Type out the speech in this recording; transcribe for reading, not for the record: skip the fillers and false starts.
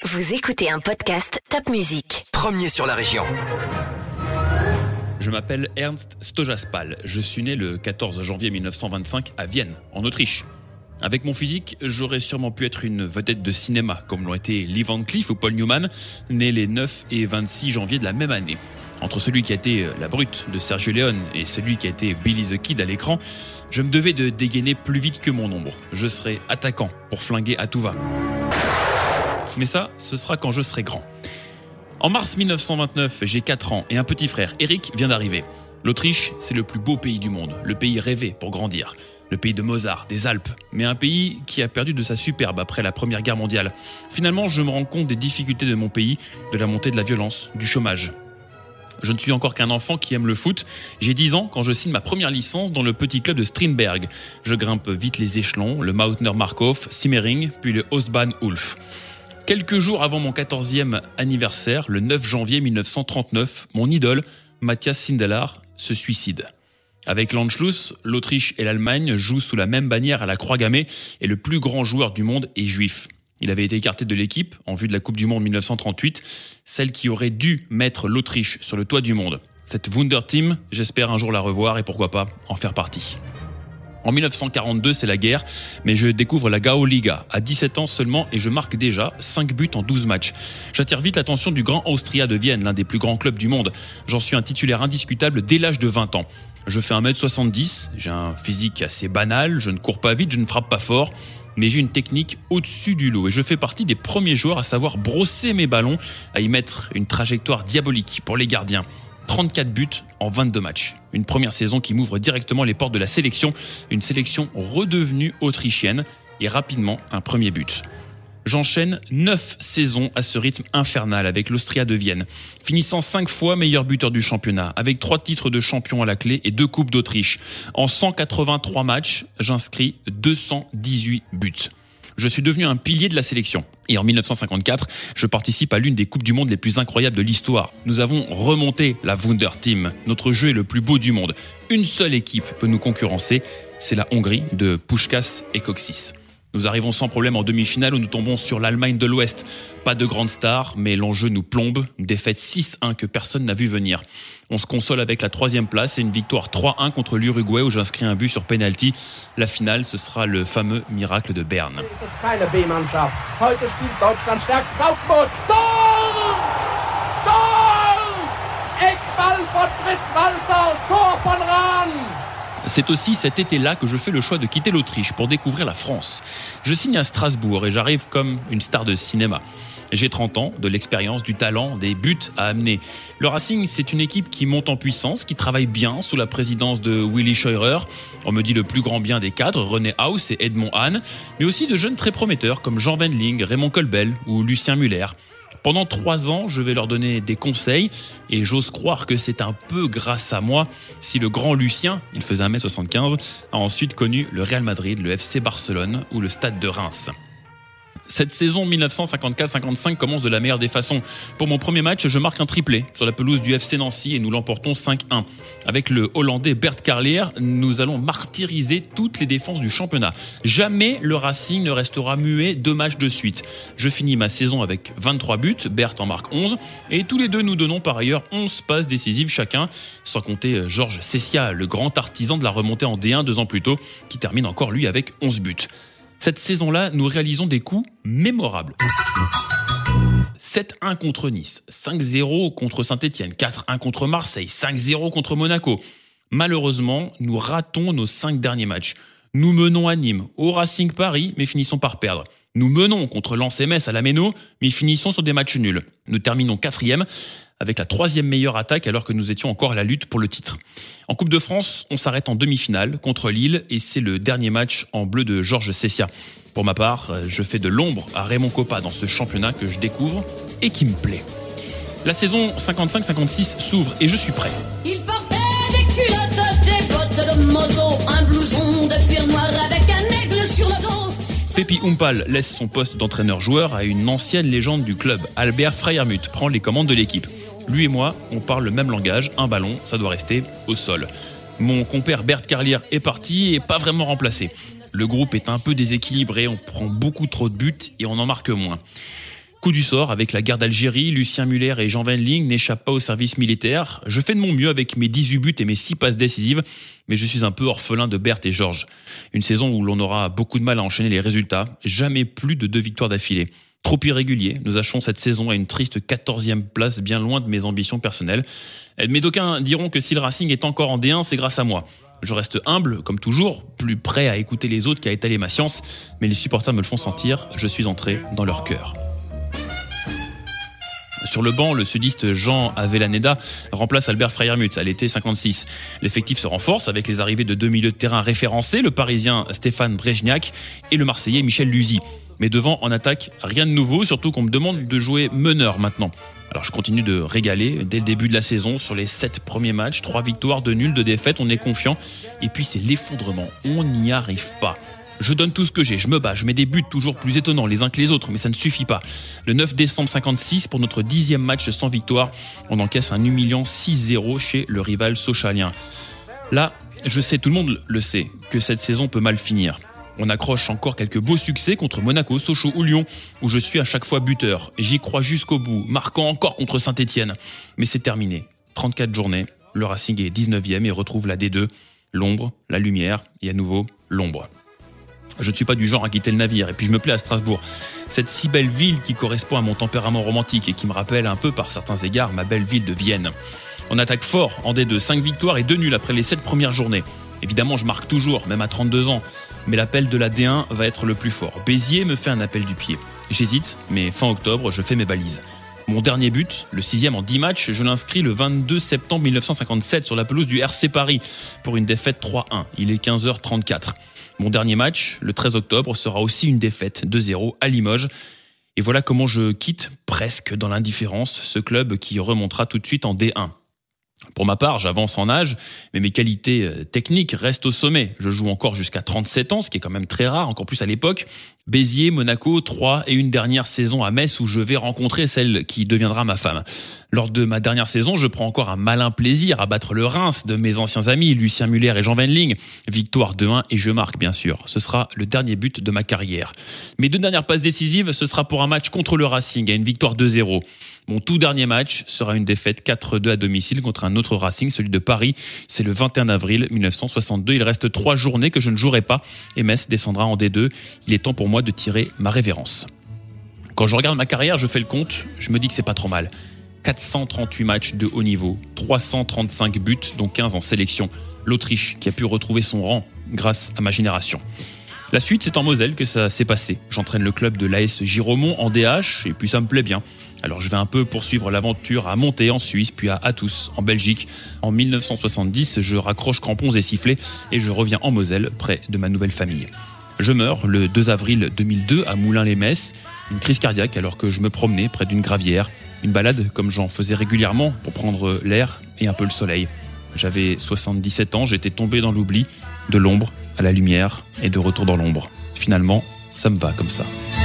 Vous écoutez un podcast Top Music. Premier sur la région. Je m'appelle Ernst Stojaspal. Je suis né le 14 janvier 1925 à Vienne, en Autriche. Avec mon physique, j'aurais sûrement pu être une vedette de cinéma, comme l'ont été Lee Van Cleef ou Paul Newman, nés les 9 et 26 janvier de la même année. Entre celui qui a été la brute de Sergio Leone et celui qui a été Billy the Kid à l'écran, je me devais de dégainer plus vite que mon ombre. Je serai attaquant pour flinguer à tout va. Mais ça, ce sera quand je serai grand. En mars 1929, j'ai 4 ans et un petit frère, Eric, vient d'arriver. L'Autriche, c'est le plus beau pays du monde, le pays rêvé pour grandir. Le pays de Mozart, des Alpes, mais un pays qui a perdu de sa superbe après la Première Guerre mondiale. Finalement, je me rends compte des difficultés de mon pays, de la montée de la violence, du chômage. Je ne suis encore qu'un enfant qui aime le foot. J'ai 10 ans quand je signe ma première licence dans le petit club de Strindberg. Je grimpe vite les échelons, le Mautner Markov, Simmering, puis le Ostbahn Ulf. Quelques jours avant mon 14e anniversaire, le 9 janvier 1939, mon idole, Matthias Sindelar, se suicide. Avec l'Anschluss, l'Autriche et l'Allemagne jouent sous la même bannière à la Croix-Gammée et le plus grand joueur du monde est juif. Il avait été écarté de l'équipe en vue de la Coupe du Monde 1938, celle qui aurait dû mettre l'Autriche sur le toit du monde. Cette Wunderteam, j'espère un jour la revoir et pourquoi pas en faire partie. En 1942, c'est la guerre, mais je découvre la Gauliga à 17 ans seulement et je marque déjà 5 buts en 12 matchs. J'attire vite l'attention du Grand Austria de Vienne, l'un des plus grands clubs du monde. J'en suis un titulaire indiscutable dès l'âge de 20 ans. Je fais 1m70, j'ai un physique assez banal, je ne cours pas vite, je ne frappe pas fort, mais j'ai une technique au-dessus du lot et je fais partie des premiers joueurs à savoir brosser mes ballons, à y mettre une trajectoire diabolique pour les gardiens. 34 buts en 22 matchs. Une première saison qui m'ouvre directement les portes de la sélection, une sélection redevenue autrichienne et rapidement un premier but. J'enchaîne 9 saisons à ce rythme infernal avec l'Austria de Vienne, finissant 5 fois meilleur buteur du championnat, avec 3 titres de champion à la clé et 2 coupes d'Autriche. En 183 matchs, j'inscris 218 buts. Je suis devenu un pilier de la sélection. Et en 1954, je participe à l'une des Coupes du Monde les plus incroyables de l'histoire. Nous avons remonté la Wunderteam. Notre jeu est le plus beau du monde. Une seule équipe peut nous concurrencer, c'est la Hongrie de Puskás et Kocsis. Nous arrivons sans problème en demi-finale où nous tombons sur l'Allemagne de l'Ouest. Pas de grande star, mais l'enjeu nous plombe. Une défaite 6-1 que personne n'a vu venir. On se console avec la 3e place et une victoire 3-1 contre l'Uruguay où j'inscris un but sur penalty. La finale, ce sera le fameux miracle de Berne. C'est aussi cet été-là que je fais le choix de quitter l'Autriche pour découvrir la France. Je signe à Strasbourg et j'arrive comme une star de cinéma. J'ai 30 ans, de l'expérience, du talent, des buts à amener. Le Racing, c'est une équipe qui monte en puissance, qui travaille bien sous la présidence de Willi Scheurer. On me dit le plus grand bien des cadres, René Haus et Edmond Hahn, mais aussi de jeunes très prometteurs comme Jean Wendling, Raymond Kolbel ou Lucien Muller. Pendant 3 ans, je vais leur donner des conseils et j'ose croire que c'est un peu grâce à moi si le grand Lucien, il faisait 1m75, a ensuite connu le Real Madrid, le FC Barcelone ou le Stade de Reims. Cette saison 1954-55 commence de la meilleure des façons. Pour mon premier match, je marque un triplé sur la pelouse du FC Nancy et nous l'emportons 5-1. Avec le Hollandais Bert Carlier, nous allons martyriser toutes les défenses du championnat. Jamais le Racing ne restera muet 2 matchs de suite. Je finis ma saison avec 23 buts, Bert en marque 11 et tous les deux nous donnons par ailleurs 11 passes décisives chacun, sans compter Georges Cessia, le grand artisan de la remontée en D1 2 ans plus tôt, qui termine encore lui avec 11 buts. Cette saison-là, nous réalisons des coups mémorables. 7-1 contre Nice, 5-0 contre Saint-Etienne, 4-1 contre Marseille, 5-0 contre Monaco. Malheureusement, nous ratons nos 5 derniers matchs. Nous menons à Nîmes, au Racing Paris, mais finissons par perdre. Nous menons contre Lens et Metz à la Méno, mais finissons sur des matchs nuls. Nous terminons 4e avec la 3e meilleure attaque alors que nous étions encore à la lutte pour le titre. En Coupe de France, on s'arrête en demi-finale contre Lille et c'est le dernier match en bleu de Georges Cessia. Pour ma part, je fais de l'ombre à Raymond Kopa dans ce championnat que je découvre et qui me plaît. La saison 55-56 s'ouvre et je suis prêt. Il portait des culottes, des bottes de moto, un blouson de cuir noir avec un aigle sur le dos. Pépi Humpal laisse son poste d'entraîneur-joueur à une ancienne légende du club. Albert Freiermuth prend les commandes de l'équipe. Lui et moi, on parle le même langage, un ballon, ça doit rester au sol. Mon compère Bert Carlier est parti et pas vraiment remplacé. Le groupe est un peu déséquilibré, on prend beaucoup trop de buts et on en marque moins. Coup du sort, avec la guerre d'Algérie, Lucien Muller et Jean Wendling n'échappent pas au service militaire. Je fais de mon mieux avec mes 18 buts et mes 6 passes décisives, mais je suis un peu orphelin de Berthe et Georges. Une saison où l'on aura beaucoup de mal à enchaîner les résultats, jamais plus de 2 victoires d'affilée. Trop irrégulier, nous achevons cette saison à une triste 14e place, bien loin de mes ambitions personnelles. Mais d'aucuns diront que si le Racing est encore en D1, c'est grâce à moi. Je reste humble, comme toujours, plus prêt à écouter les autres qu'à étaler ma science, mais les supporters me le font sentir, je suis entré dans leur cœur. Sur le banc, le sudiste Jean Avellaneda remplace Albert Freiermuth à l'été 56. L'effectif se renforce avec les arrivées de 2 milieux de terrain référencés, le Parisien Stéphane Brejniak et le Marseillais Michel Luzi. Mais devant, en attaque, rien de nouveau, surtout qu'on me demande de jouer meneur maintenant. Alors je continue de régaler dès le début de la saison sur les 7 premiers matchs, 3 victoires, 2 nuls, 2 défaites, on est confiant. Et puis c'est l'effondrement, on n'y arrive pas. Je donne tout ce que j'ai, je me bats, je mets des buts toujours plus étonnants les uns que les autres, mais ça ne suffit pas. Le 9 décembre 56, pour notre 10e match sans victoire, on encaisse un humiliant 6-0 chez le rival sochalien. Là, je sais, tout le monde le sait, que cette saison peut mal finir. On accroche encore quelques beaux succès contre Monaco, Sochaux ou Lyon, où je suis à chaque fois buteur. J'y crois jusqu'au bout, marquant encore contre Saint-Etienne. Mais c'est terminé. 34 journées, le Racing est 19e et retrouve la D2. L'ombre, la lumière et à nouveau l'ombre. Je ne suis pas du genre à quitter le navire et puis je me plais à Strasbourg. Cette si belle ville qui correspond à mon tempérament romantique et qui me rappelle un peu par certains égards ma belle ville de Vienne. On attaque fort en D2, 5 victoires et 2 nuls après les 7 premières journées. Évidemment, je marque toujours, même à 32 ans. Mais l'appel de la D1 va être le plus fort. Béziers me fait un appel du pied. J'hésite, mais fin octobre, je fais mes balises. Mon dernier but, le 6e en 10 matchs, je l'inscris le 22 septembre 1957 sur la pelouse du RC Paris pour une défaite 3-1. Il est 15h34. Mon dernier match, le 13 octobre, sera aussi une défaite 2-0 à Limoges. Et voilà comment je quitte, presque dans l'indifférence, ce club qui remontera tout de suite en D1. Pour ma part, j'avance en âge, mais mes qualités techniques restent au sommet. Je joue encore jusqu'à 37 ans, ce qui est quand même très rare, encore plus à l'époque. Béziers, Monaco, Troyes et une dernière saison à Metz où je vais rencontrer celle qui deviendra ma femme. Lors de ma dernière saison, je prends encore un malin plaisir à battre le Reims de mes anciens amis, Lucien Muller et Jean Wendling. Victoire 2-1 et je marque, bien sûr. Ce sera le dernier but de ma carrière. Mes 2 dernières passes décisives, ce sera pour un match contre le Racing, à une victoire 2-0. Mon tout dernier match sera une défaite 4-2 à domicile contre un autre Racing, celui de Paris. C'est le 21 avril 1962. Il reste 3 journées que je ne jouerai pas et Metz descendra en D2. Il est temps pour moi de tirer ma révérence. Quand je regarde ma carrière, je fais le compte, je me dis que c'est pas trop mal. 438 matchs de haut niveau, 335 buts, dont 15 en sélection. L'Autriche qui a pu retrouver son rang grâce à ma génération. La suite, c'est en Moselle que ça s'est passé. J'entraîne le club de l'AS Giromont en DH et puis ça me plaît bien. Alors je vais un peu poursuivre l'aventure à Monté en Suisse, puis à Athus en Belgique. En 1970, je raccroche crampons et sifflets et je reviens en Moselle, près de ma nouvelle famille. Je meurs le 2 avril 2002 à Moulins-les-Metz, une crise cardiaque alors que je me promenais près d'une gravière. Une balade comme j'en faisais régulièrement pour prendre l'air et un peu le soleil. J'avais 77 ans, j'étais tombé dans l'oubli, de l'ombre à la lumière et de retour dans l'ombre. Finalement, ça me va comme ça.